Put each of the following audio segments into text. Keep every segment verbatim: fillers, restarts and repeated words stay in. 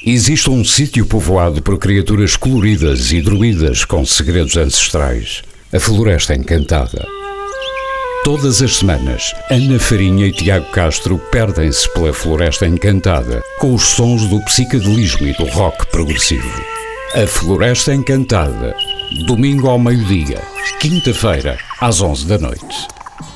Existe um sítio povoado por criaturas coloridas e druidas com segredos ancestrais. A Floresta Encantada. Todas as semanas, Ana Farinha e Tiago Castro perdem-se pela Floresta Encantada com os sons do psicadelismo e do rock progressivo. A Floresta Encantada. Domingo ao meio-dia. Quinta-feira, às onze da noite.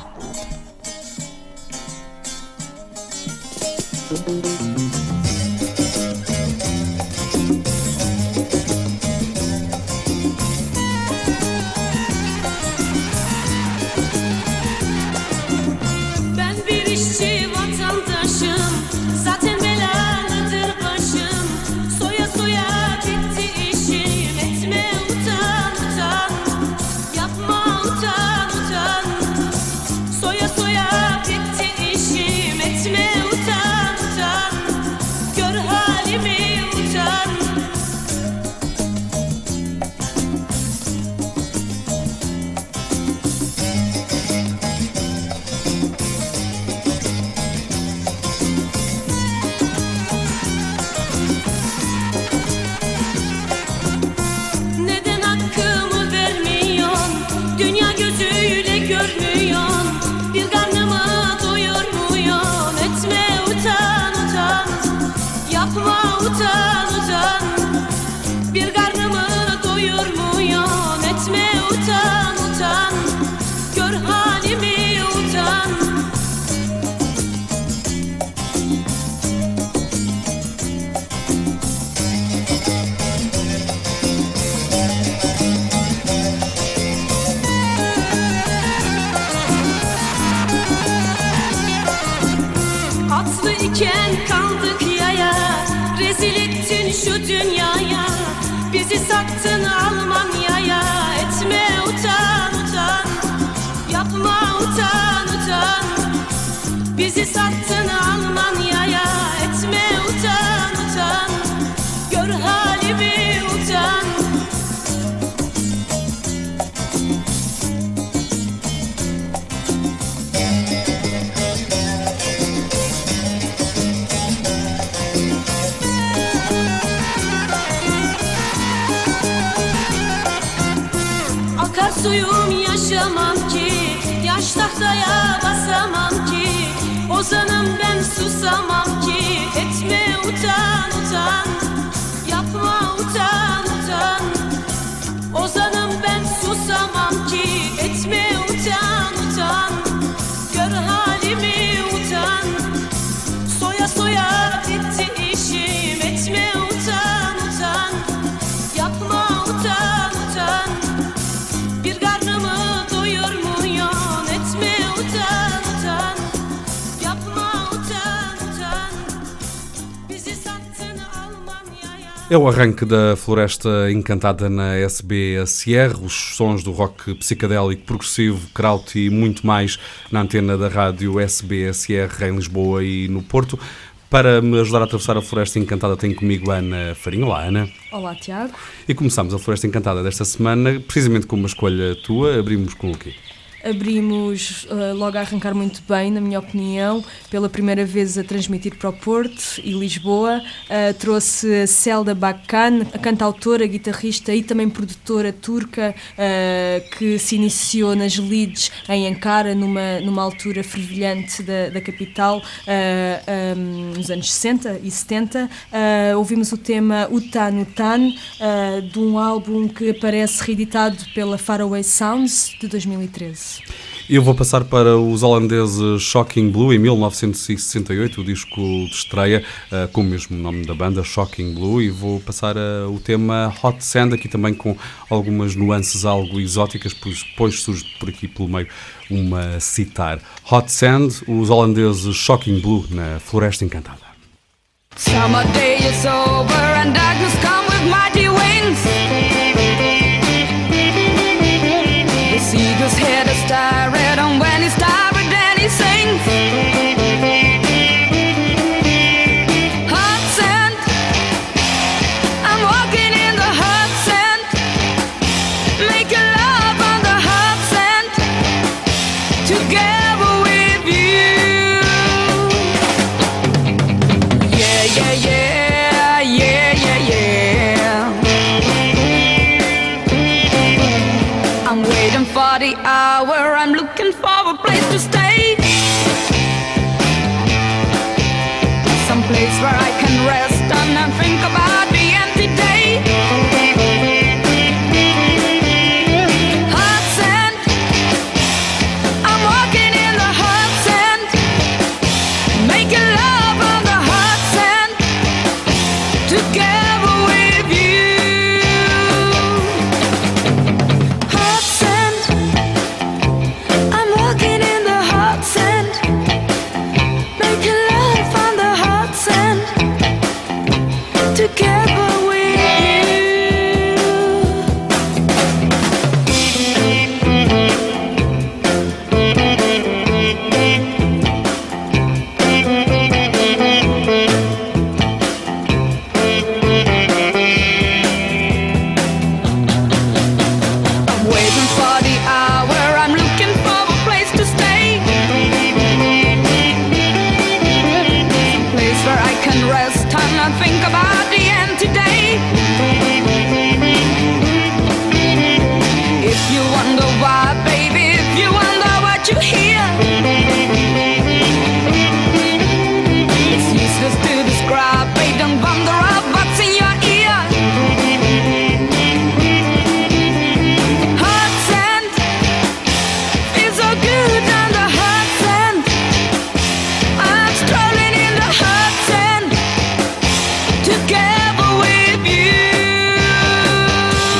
Suyum yaşamam ki, yaş tahtaya basamam ki, ozanım ben susamam ki, etme utan utan, yapma utan utan, ozanım ben susamam ki, etme utan utan, gör halimi utan, soya soya bitti işim, etme utan utan, yapma utan utan. É o arranque da Floresta Encantada na S B S R, os sons do rock psicadélico, progressivo, kraut e muito mais na antena da rádio S B S R em Lisboa e no Porto. Para me ajudar a atravessar a Floresta Encantada tenho comigo a Ana Farinha. Olá, Ana. Olá, Tiago. E começamos a Floresta Encantada desta semana, precisamente com uma escolha tua. Abrimos com o quê? Abrimos uh, logo a arrancar muito bem, na minha opinião, pela primeira vez a transmitir para o Porto e Lisboa. Uh, trouxe a Selda Bakan, a cantautora, guitarrista e também produtora turca, uh, que se iniciou nas leads em Ankara, numa, numa altura fervilhante da, da capital, uh, um, nos anos sessenta e setenta. Uh, ouvimos o tema Utan Utan, uh, de um álbum que aparece reeditado pela Faraway Sounds, de dois mil e treze. Eu vou passar para os holandeses Shocking Blue, em mil novecentos e sessenta e oito, o disco de estreia, uh, com o mesmo nome da banda, Shocking Blue, e vou passar uh, o tema Hot Sand, aqui também com algumas nuances algo exóticas, pois depois surge por aqui pelo meio uma citar. Hot Sand, os holandeses Shocking Blue, na Floresta Encantada. Summer day is over and darkness come with mighty wings. The seagull's head is tired, and when he's tired then he sings. Hot sand, I'm walking in the hot sand, making love on the hot sand, together with you. Yeah, yeah, yeah, yeah. place where I can rest and think about the empty day. Hot sand, I'm walking in the hot sand, making love on the hot sand, together with you. Hot sand, I'm walking in the hot sand, making love on the hot sand, together with you. I'm waiting for the hour, I'm looking for a place to stay, some place where I can rest and not think about the empty day. If you wonder why, baby, if you wonder what you hear, it's useless to describe, babe, don't wonder of what's in your ear. Hot sand feels so good on the hot sand. I'm strolling in the hot sand, together with you.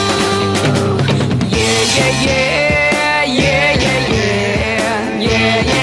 Yeah, yeah, yeah, yeah, yeah, yeah, yeah, yeah.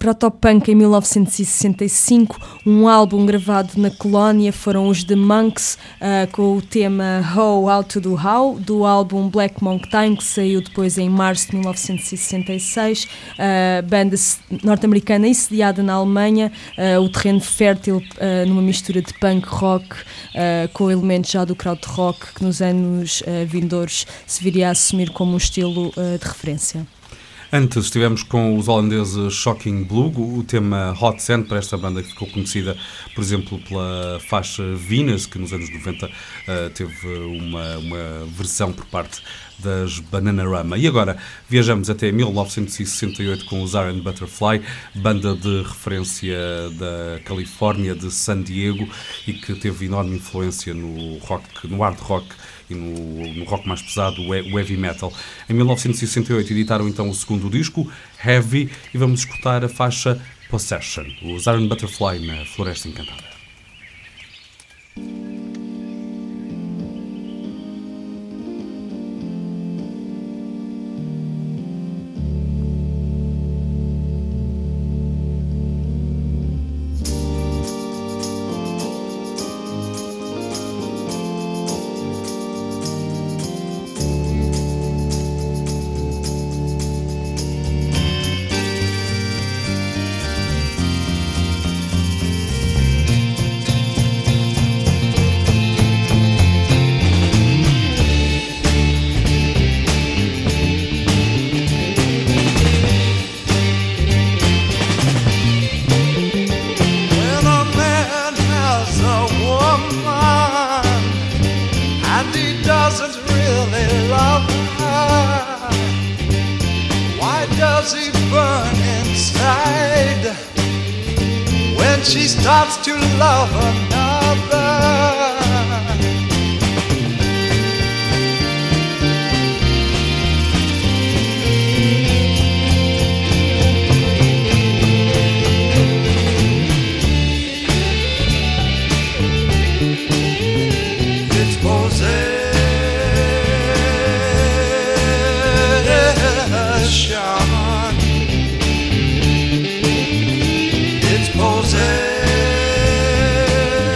protopunk em mil novecentos e sessenta e cinco, um álbum gravado na Colónia, foram os The Monks, uh, com o tema How, How to Do How, do álbum Black Monk Time, que saiu depois em março de mil novecentos e sessenta e seis, uh, banda norte-americana e sediada na Alemanha, uh, o terreno fértil uh, numa mistura de punk rock uh, com elementos já do krautrock, que nos anos uh, vindouros se viria a assumir como um estilo uh, de referência. Antes estivemos com os holandeses Shocking Blue, o tema Hot Sand, para esta banda que ficou conhecida, por exemplo, pela faixa Venus, que nos anos noventa uh, teve uma, uma versão por parte das Bananarama. E agora viajamos até mil novecentos e sessenta e oito com os Iron Butterfly, banda de referência da Califórnia, de San Diego, e que teve enorme influência no rock, no hard rock e no, no rock mais pesado, o heavy metal. Em mil novecentos e sessenta e oito editaram então o segundo disco, Heavy, e vamos escutar a faixa Possession, os Iron Butterfly na Floresta Encantada. She starts to love another. It's possession. It's possession.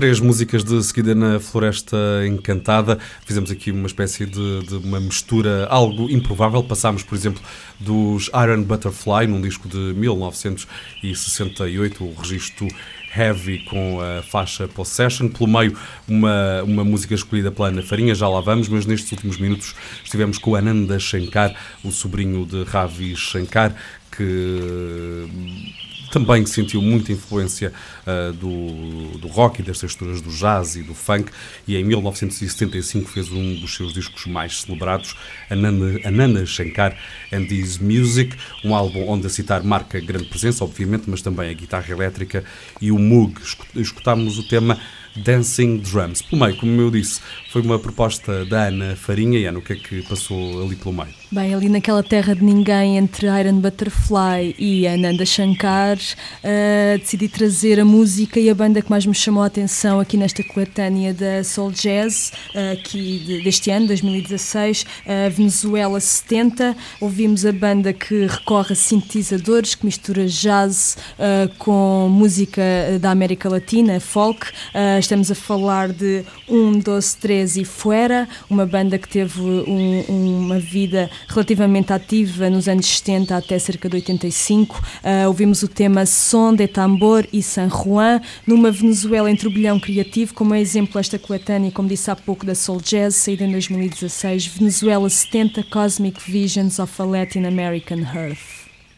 Três músicas de seguida na Floresta Encantada. Fizemos aqui uma espécie de, de uma mistura algo improvável. Passámos, por exemplo, dos Iron Butterfly, num disco de mil novecentos e sessenta e oito, o registro Heavy com a faixa Possession. Pelo meio, uma, uma música escolhida pela Ana Farinha, já lá vamos, mas nestes últimos minutos estivemos com Ananda Shankar, o sobrinho de Ravi Shankar, que também sentiu muita influência uh, do, do rock e das texturas do jazz e do funk, e em mil novecentos e setenta e cinco fez um dos seus discos mais celebrados, Ananda, Ananda Shankar and His Music, um álbum onde a citar marca grande presença, obviamente, mas também a guitarra elétrica e o Moog. Escutámos o tema Dancing Drums. Pelo meio, como eu disse, foi uma proposta da Ana Farinha. E Ana, o que é que passou ali pelo meio? Bem, ali naquela terra de ninguém entre Iron Butterfly e Ananda Shankar, uh, decidi trazer a música e a banda que mais me chamou a atenção aqui nesta coletânea da Soul Jazz, uh, aqui de, deste ano, dois mil e dezasseis, uh, Venezuela setenta. Ouvimos a banda que recorre a sintetizadores, que mistura jazz uh, com música da América Latina, folk. Uh, estamos a falar de Um, Dois, Três e Fuera, uma banda que teve um, uma vida relativamente ativa nos anos setenta até cerca de oitenta e cinco. Uh, ouvimos o tema Son de Tambor e San Juan, numa Venezuela em turbilhão criativo, como é exemplo esta coletânea, como disse há pouco, da Soul Jazz, saída em dois mil e dezasseis, Venezuela setenta, Cosmic Visions of a Latin American Earth.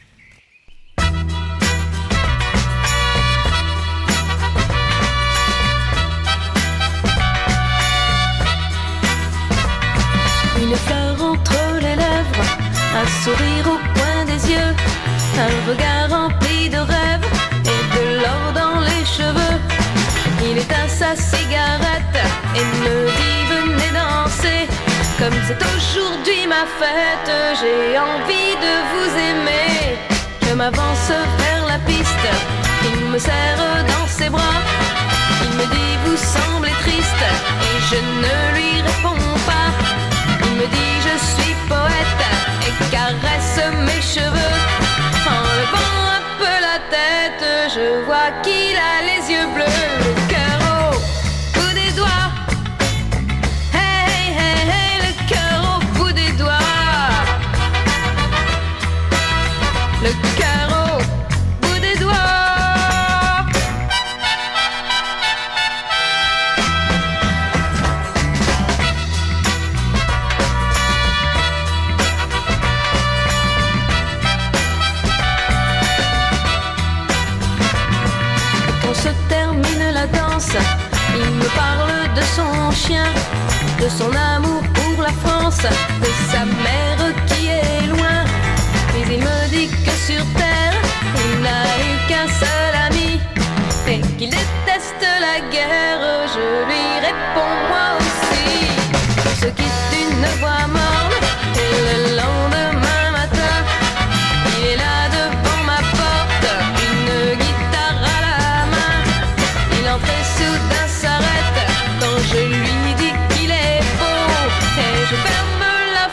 Une fleur entre les lèvres, un sourire au coin des yeux, un regard rempli de rêves et de l'or dans les cheveux. Il éteint sa cigarette et me dit venez danser. Comme c'est aujourd'hui ma fête, j'ai envie de vous aimer. Je m'avance vers la piste, il me serre dans ses bras. Il me dit vous semblez triste et je ne lui réponds pas. Il me dit je suis poète et caresse mes cheveux. En levant un peu la tête, je vois qu'il a les yeux bleus. Le cœur au bout des doigts. Hey, hey, hey, le cœur au bout des doigts. Le cœur au bout des doigts. Il me parle de son chien, de son amour pour la France, de sa mère qui est loin. Puis il me dit que sur terre, il n'a eu qu'un seul ami et qu'il déteste la guerre. Je lui réponds moi aussi. On se quitte d'une voix morne et le lendemain matin, il est là devant ma porte, une guitare à la main. Il entre et soudain s'arrête quand je lui dis qu'il est beau et je ferme la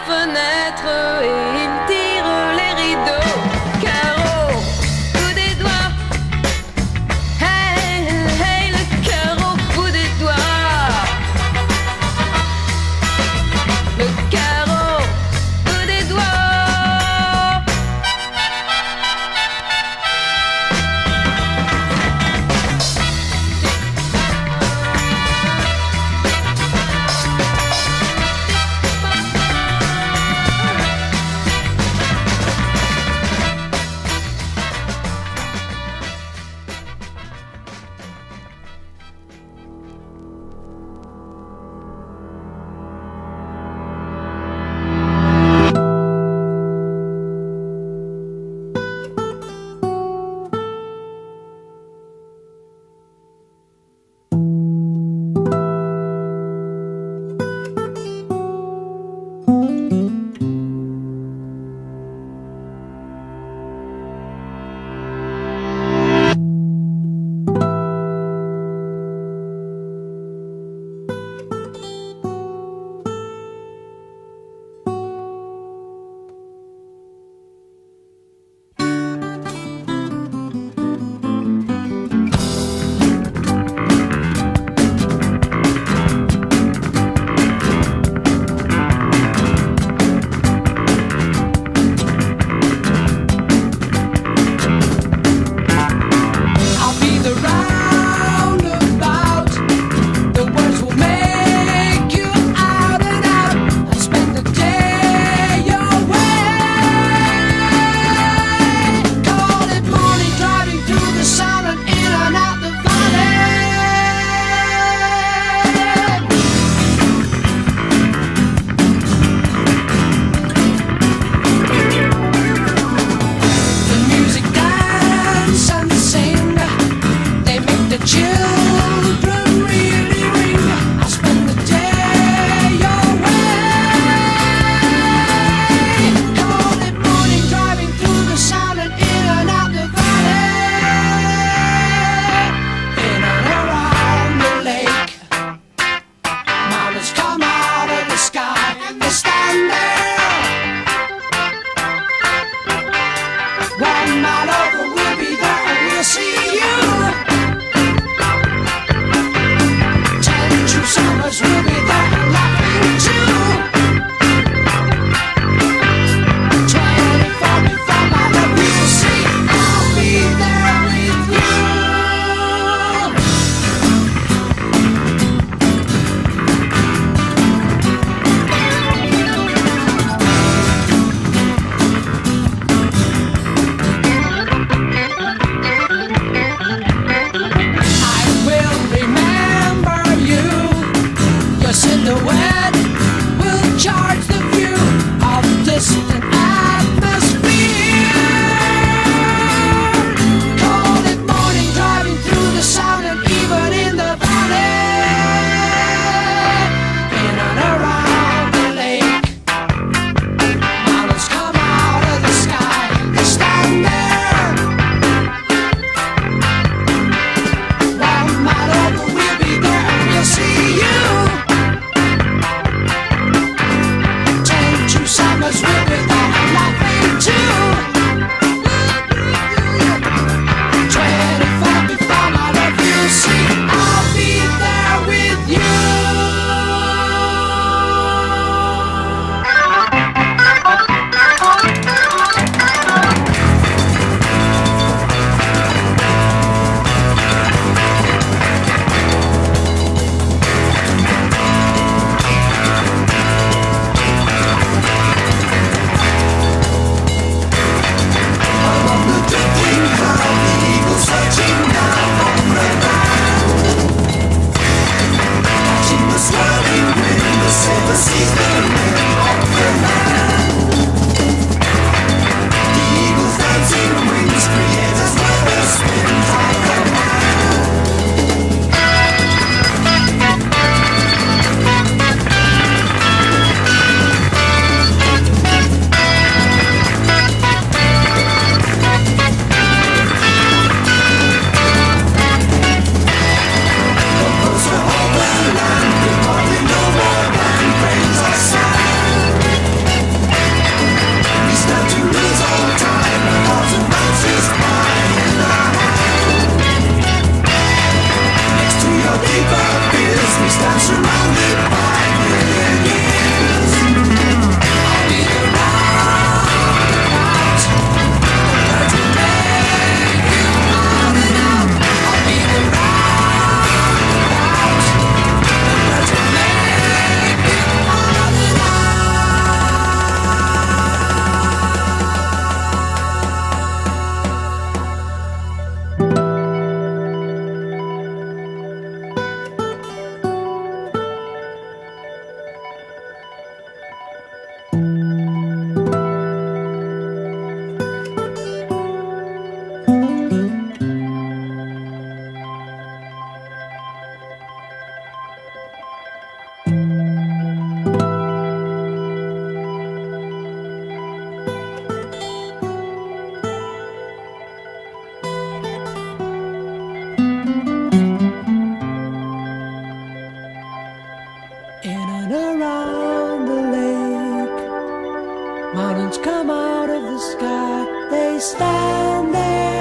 Mountains come out of the sky, they stand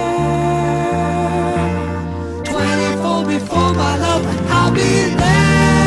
there. Twenty-four before my love, I'll be there.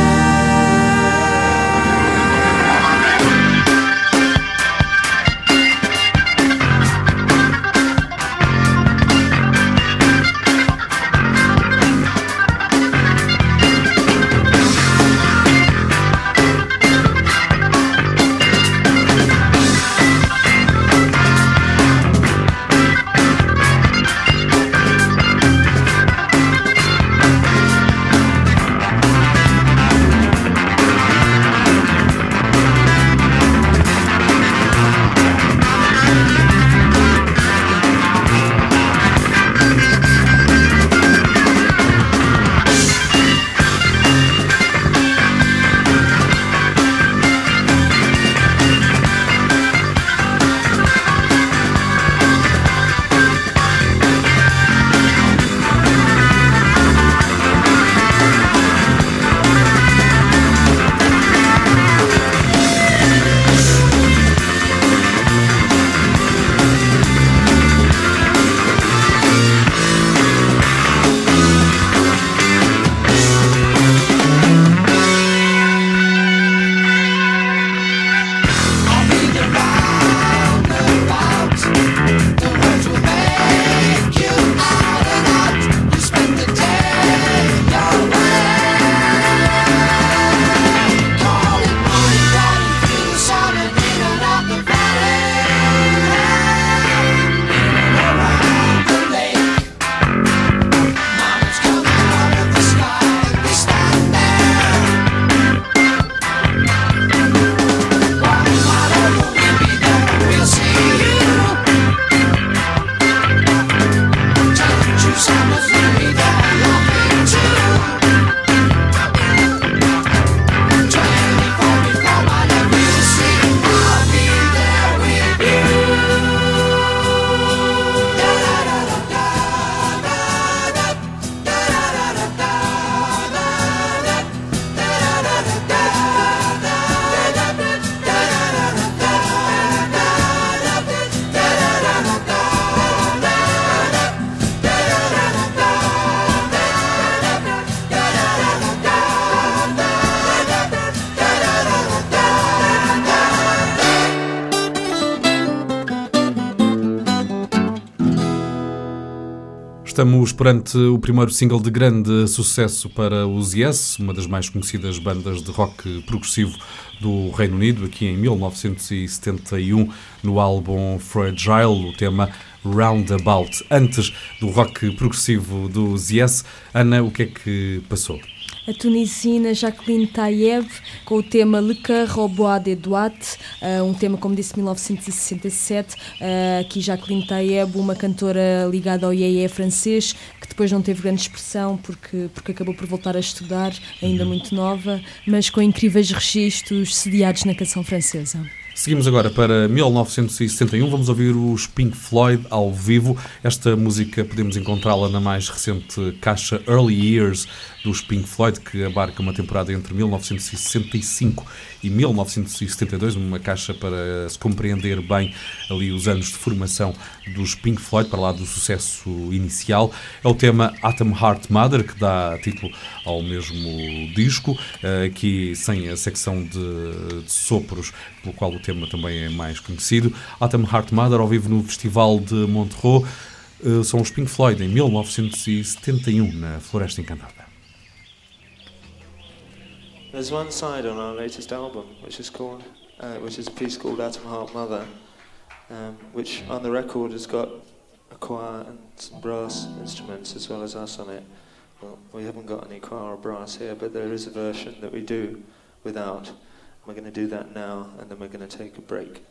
Estamos perante o primeiro single de grande sucesso para os Yes, uma das mais conhecidas bandas de rock progressivo do Reino Unido, aqui em mil novecentos e setenta e um, no álbum Fragile, o tema Roundabout. Antes do rock progressivo dos Yes, Ana, o que é que passou? A tunisina Jacqueline Tayeb, com o tema Le Coeur au Bois des Doigts, uh, um tema, como disse, de mil novecentos e sessenta e sete. Uh, aqui Jacqueline Tayeb, uma cantora ligada ao iê iê francês, que depois não teve grande expressão porque, porque acabou por voltar a estudar, ainda muito nova, mas com incríveis registros sediados na canção francesa. Seguimos agora para mil novecentos e sessenta e um, vamos ouvir os Pink Floyd ao vivo. Esta música podemos encontrá-la na mais recente caixa Early Years dos Pink Floyd, que abarca uma temporada entre mil novecentos e sessenta e cinco e mil novecentos e setenta e dois, uma caixa para se compreender bem ali os anos de formação dos Pink Floyd, para lá do sucesso inicial. É o tema Atom Heart Mother, que dá título ao mesmo disco, aqui sem a secção de, de sopros, pelo qual o tema também é mais conhecido. Atom Heart Mother, ao vivo no Festival de Montreux, são os Pink Floyd em mil novecentos e setenta e um, na Floresta Encantada. There's one side on our latest album which is called, uh, which is a piece called Atom Heart Mother, um, which on the record has got a choir and some brass instruments as well as us on it. Well, we haven't got any choir or brass here, but there is a version that we do without. We're going to do that now, and then we're going to take a break.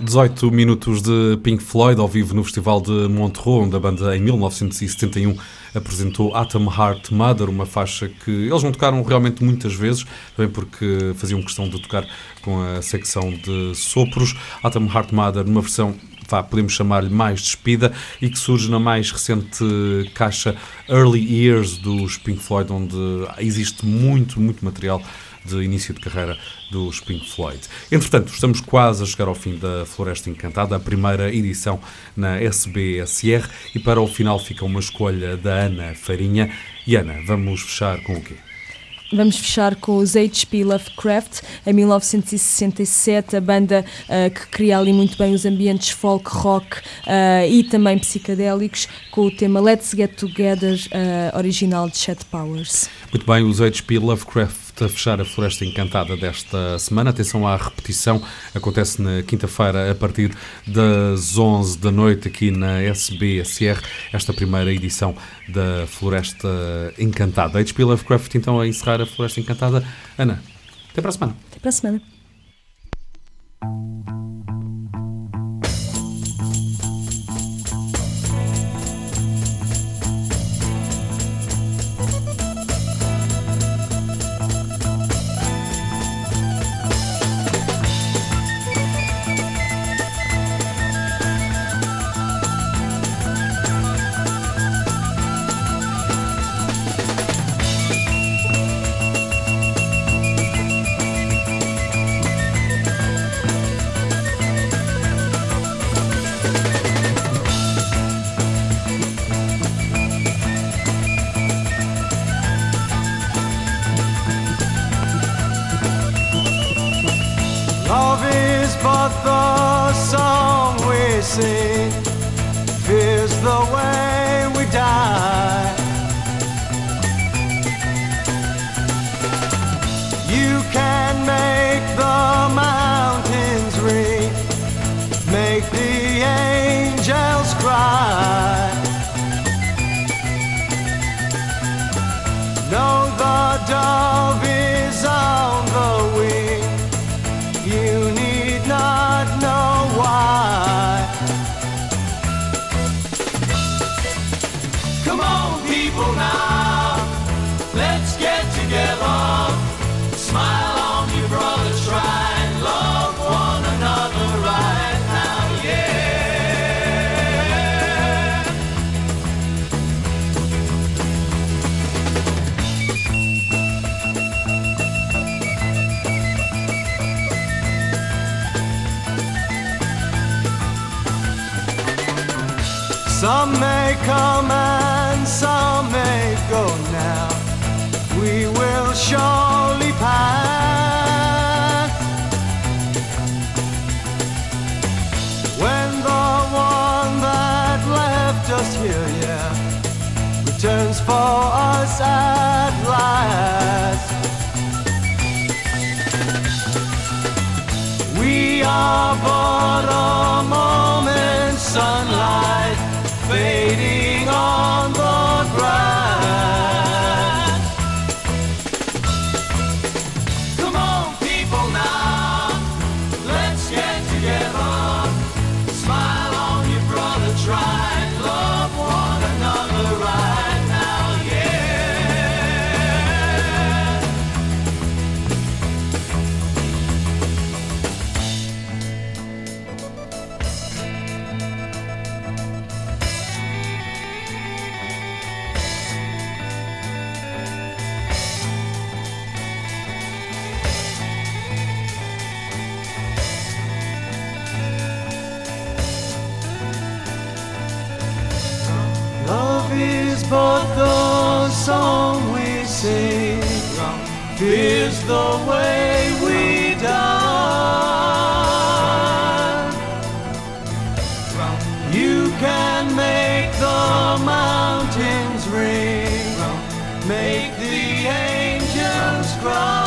dezoito minutos de Pink Floyd ao vivo no Festival de Montreux, onde a banda em mil novecentos e setenta e um apresentou Atom Heart Mother, uma faixa que eles não tocaram realmente muitas vezes, também porque faziam questão de tocar com a secção de sopros. Atom Heart Mother numa versão, vá, podemos chamar-lhe mais despida, e que surge na mais recente caixa Early Years dos Pink Floyd, onde existe muito, muito material de início de carreira dos Pink Floyd. Entretanto, estamos quase a chegar ao fim da Floresta Encantada, a primeira edição na S B S R, e para o final fica uma escolha da Ana Farinha. E Ana, vamos fechar com o quê? Vamos fechar com os H P Lovecraft. Em mil novecentos e sessenta e sete, a banda uh, que cria ali muito bem os ambientes folk, rock uh, e também psicadélicos, com o tema Let's Get Together, uh, original de Chet Powers. Muito bem, os H P Lovecraft a fechar a Floresta Encantada desta semana. Atenção à repetição, acontece na quinta-feira a partir das onze da noite aqui na S B S R, esta primeira edição da Floresta Encantada. H P Lovecraft então a encerrar a Floresta Encantada. Ana, até para a semana. Até para a semana. Love is but the song we sing, fear's the way we die. You can make the mountains ring, make the angels cry. No, the dove is on the wing, you need not know why. Come on, people, now, let's get together. Smile on your brother, try and love one another right now, yeah. Some may come and some may go now, we will surely pass. When the one that left us here, yeah, returns for us at last. We are but a moment's sunlight fading on the grass. Come on, people, now, let's get together. Smile on your brother, try and love one another right now, yeah. Love is but the song we sing, fear's the way we die. You can make the mountains ring, make the angels cry.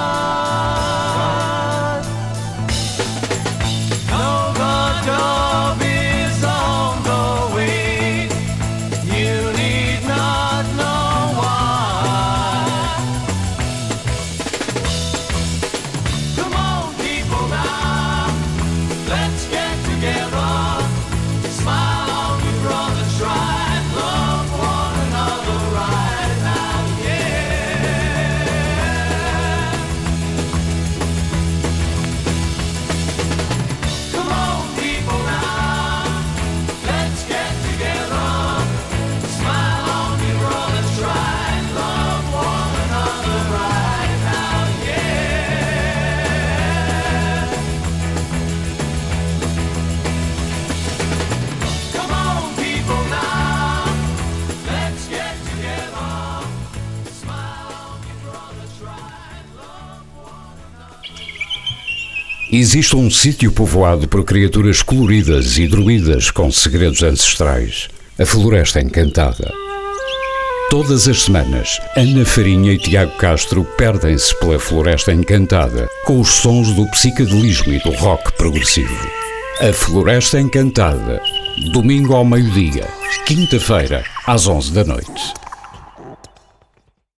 No, the dove is on the wing, you need not know why. Existe um sítio povoado por criaturas coloridas e druidas com segredos ancestrais. A Floresta Encantada. Todas as semanas, Ana Farinha e Tiago Castro perdem-se pela Floresta Encantada com os sons do psicadelismo e do rock progressivo. A Floresta Encantada. Domingo ao meio-dia. Quinta-feira, às onze da noite.